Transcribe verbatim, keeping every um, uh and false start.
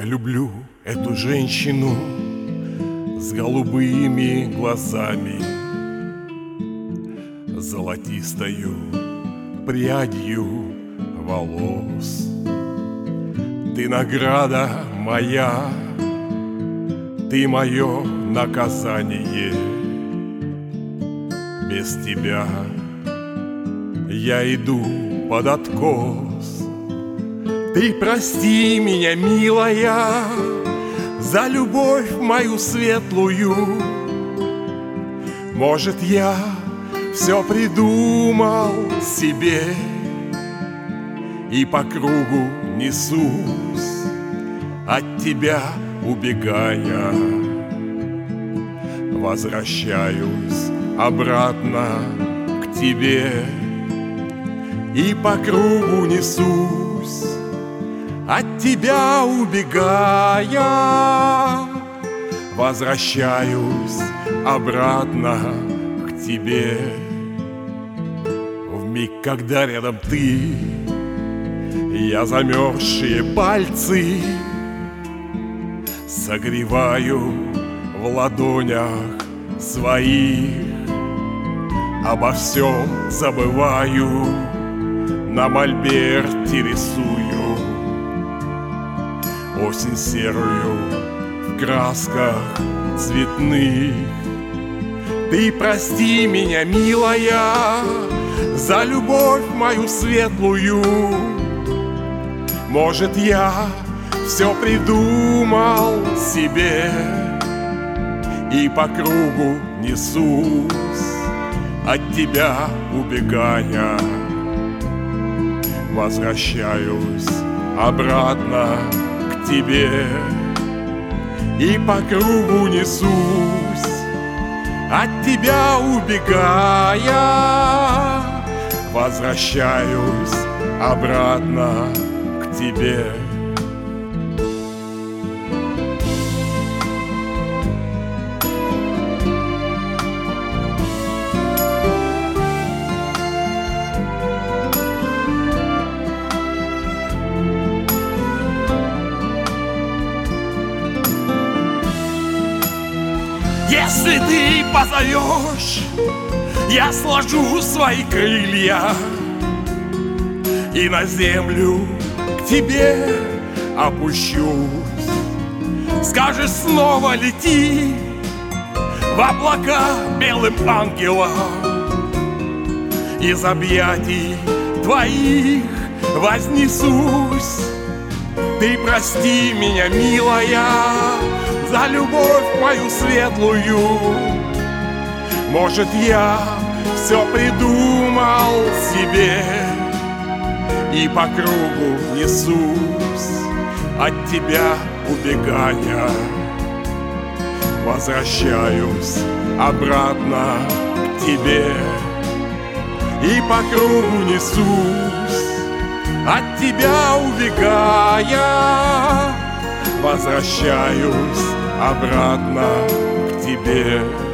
Я люблю эту женщину с голубыми глазами, золотистою прядью волос. Ты награда моя, ты мое наказание. Без тебя я иду под откос. Ты прости меня, милая, за любовь мою светлую. Может, я все придумал себе и по кругу несусь, от тебя убегая. Возвращаюсь обратно к тебе и по кругу несусь, от тебя убегая. Возвращаюсь обратно к тебе. В миг, когда рядом ты, я замерзшие пальцы согреваю в ладонях своих. Обо всем забываю, на мольберте рисую осень серую в красках цветных. Ты прости меня, милая, за любовь мою светлую. Может, я все придумал себе и по кругу несусь, от тебя убегая. Возвращаюсь обратно к тебе и по кругу несусь, от тебя убегая. Возвращаюсь обратно к тебе. Если ты позовешь, я сложу свои крылья и на землю к тебе опущусь. Скажешь, снова лети в облака белым ангелом, из объятий твоих вознесусь. Ты прости меня, милая, за любовь мою светлую. Может, я все придумал себе и по кругу несусь, от тебя убегая. Возвращаюсь обратно к тебе и по кругу несусь, от тебя убегая. Возвращаюсь обратно к тебе.